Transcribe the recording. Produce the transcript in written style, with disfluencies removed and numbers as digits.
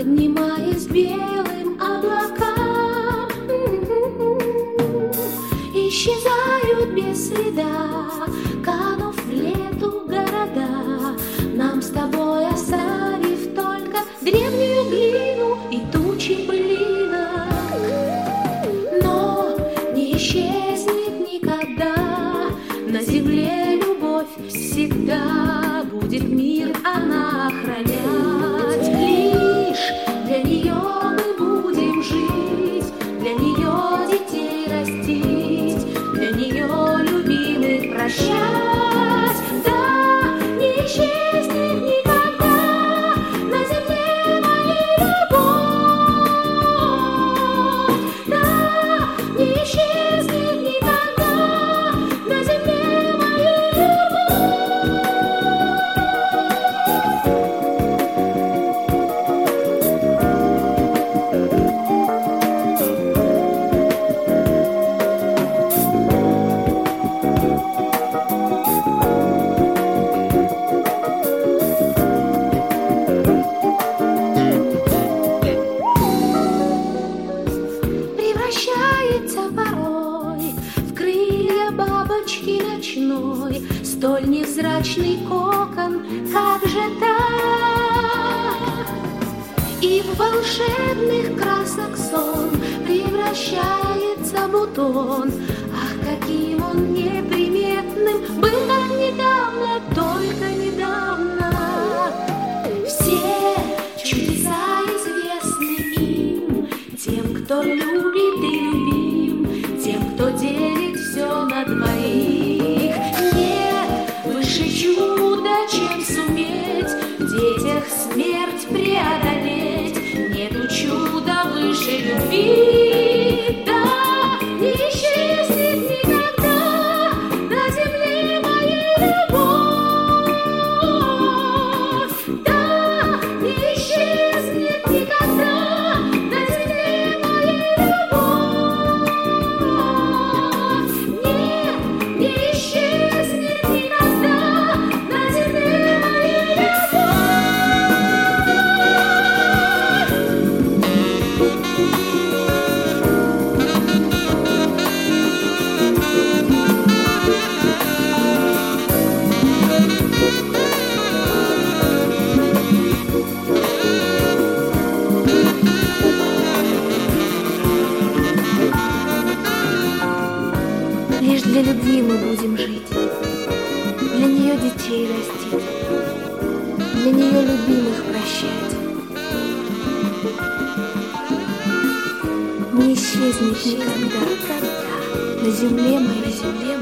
поднимаясь белым облакам, исчезают без следа, канув в лету города, нам с тобой оставив только древнюю глину и тучи былинок. Но не исчезнет никогда, на земле любовь всегда будет мир она охранять. Лишь для нее мы будем жить, для нее детей растить, для нее любимых прощать. Да, не исчезнет никогда на земле моя любовь. Да, не исчезнет никогда на земле моя превращается порой в крылья бабочки ночной, столь невзрачный кокон, как же так? И в волшебных красок сон превращается бутон. Ах, каким он неприметным был так недавно, только недавно. Все чудеса известны им, тем, кто любит и любим, тем, кто делит все на двоих. Нет выше чуда, чем суметь в детях смерть преодолеть. Нету чуда выше любви. Да, не исчезнет никогда на земле моя любовь. Да, не исчезнет никогда на земле моя любовь. Нет, не исчезнет никогда на земле моя любовь. Лишь для любви мы будем жить, для нее детей растить, для нее любимых прощать. Не исчезнет никогда на земле моей,